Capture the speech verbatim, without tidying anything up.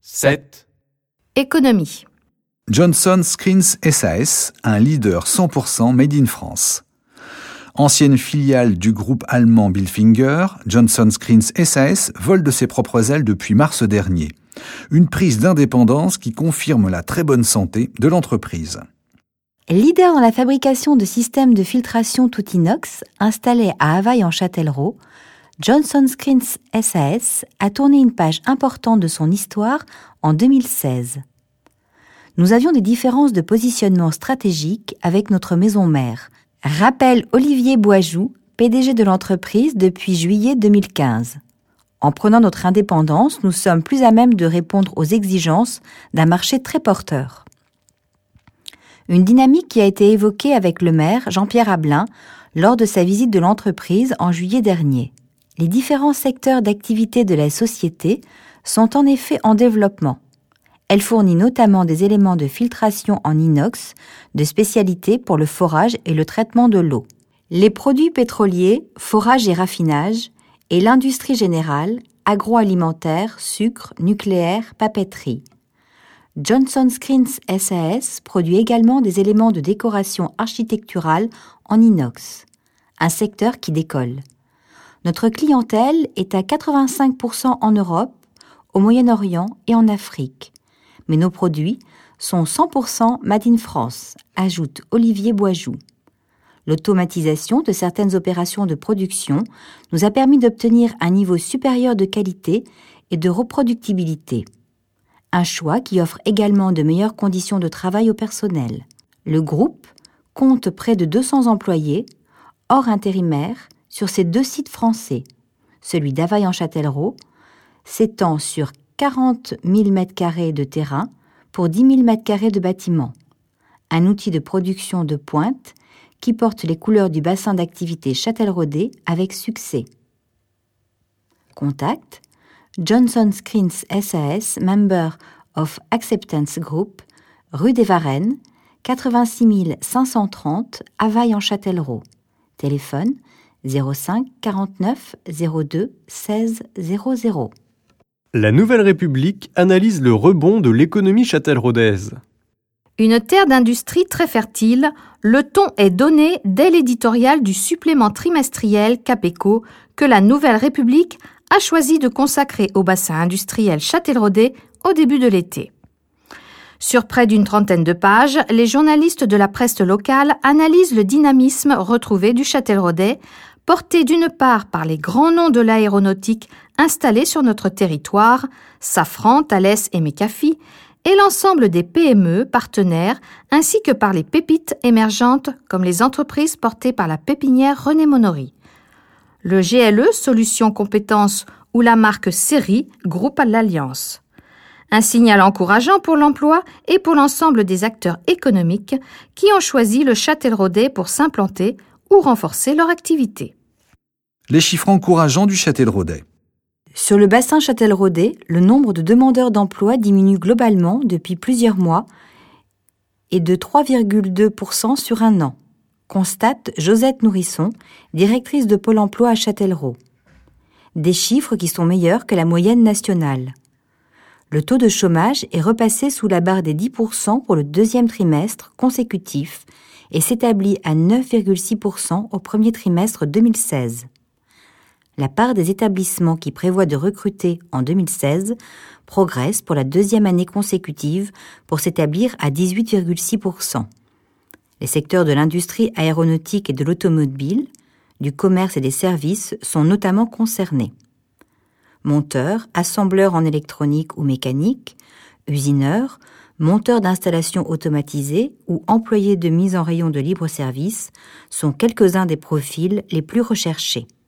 sept. Économie. Johnson Screens S A S, un leader cent pour cent made in France. Ancienne filiale du groupe allemand Bilfinger, Johnson Screens S A S vole de ses propres ailes depuis mars dernier. Une prise d'indépendance qui confirme la très bonne santé de l'entreprise. Leader dans la fabrication de systèmes de filtration tout inox installés à Havaï en Châtellerault, Johnson Screens S A S a tourné une page importante de son histoire en deux mille seize. Nous avions des différences de positionnement stratégique avec notre maison mère, rappelle Olivier Boisjoux, P D G de l'entreprise depuis juillet deux mille quinze. En prenant notre indépendance, nous sommes plus à même de répondre aux exigences d'un marché très porteur. Une dynamique qui a été évoquée avec le maire Jean-Pierre Ablin lors de sa visite de l'entreprise en juillet dernier. Les différents secteurs d'activité de la société sont en effet en développement. Elle fournit notamment des éléments de filtration en inox, de spécialité pour le forage et le traitement de l'eau. Les produits pétroliers, forage et raffinage, et l'industrie générale, agroalimentaire, sucre, nucléaire, papeterie. Johnson Screens S A S produit également des éléments de décoration architecturale en inox, un secteur qui décolle. Notre clientèle est à quatre-vingt-cinq pour cent en Europe, au Moyen-Orient et en Afrique. Mais nos produits sont cent pour cent made in France, ajoute Olivier Boisjoux. L'automatisation de certaines opérations de production nous a permis d'obtenir un niveau supérieur de qualité et de reproductibilité. Un choix qui offre également de meilleures conditions de travail au personnel. Le groupe compte près de deux cents employés, hors intérimaires, sur ses deux sites français, celui d'Havaï en Châtellerault, s'étend sur quarante mille mètres carrés de terrain pour dix mille mètres carrés de bâtiment. Un outil de production de pointe qui porte les couleurs du bassin d'activité châtelleraudais avec succès. Contact Johnson Screens S A S, member of Acceptance Group, rue des Varennes, quatre-vingt-six mille cinq cent trente, Havaï en Châtellerault. Téléphone zéro cinq quarante-neuf zéro deux seize zéro zéro. La Nouvelle République analyse le rebond de l'économie châtelleraudaise. Une terre d'industrie très fertile, le ton est donné dès l'éditorial du supplément trimestriel Capeco que la Nouvelle République a choisi de consacrer au bassin industriel châtelleraudais au début de l'été. Sur près d'une trentaine de pages, les journalistes de la presse locale analysent le dynamisme retrouvé du châtelleraudais, porté d'une part par les grands noms de l'aéronautique installés sur notre territoire, Safran, Thales et McAfee, et l'ensemble des P M E partenaires, ainsi que par les pépites émergentes comme les entreprises portées par la pépinière René Monory. Le G L E, Solutions Compétences, ou la marque Série, groupe à l'Alliance. Un signal encourageant pour l'emploi et pour l'ensemble des acteurs économiques qui ont choisi le châtelleraudais pour s'implanter ou renforcer leur activité. Les chiffres encourageants du châtelleraudais. Sur le bassin châtelleraudais, le nombre de demandeurs d'emploi diminue globalement depuis plusieurs mois et de trois virgule deux pour cent sur un an, constate Josette Nourrisson, directrice de Pôle emploi à Châtellerault. Des chiffres qui sont meilleurs que la moyenne nationale. Le taux de chômage est repassé sous la barre des dix pour cent pour le deuxième trimestre consécutif et s'établit à neuf virgule six pour cent au premier trimestre deux mille seize. La part des établissements qui prévoient de recruter en deux mille seize progresse pour la deuxième année consécutive pour s'établir à dix-huit virgule six pour cent. Les secteurs de l'industrie aéronautique et de l'automobile, du commerce et des services sont notamment concernés. Monteurs, assembleurs en électronique ou mécanique, usineurs, monteurs d'installations automatisées ou employés de mise en rayon de libre-service sont quelques-uns des profils les plus recherchés.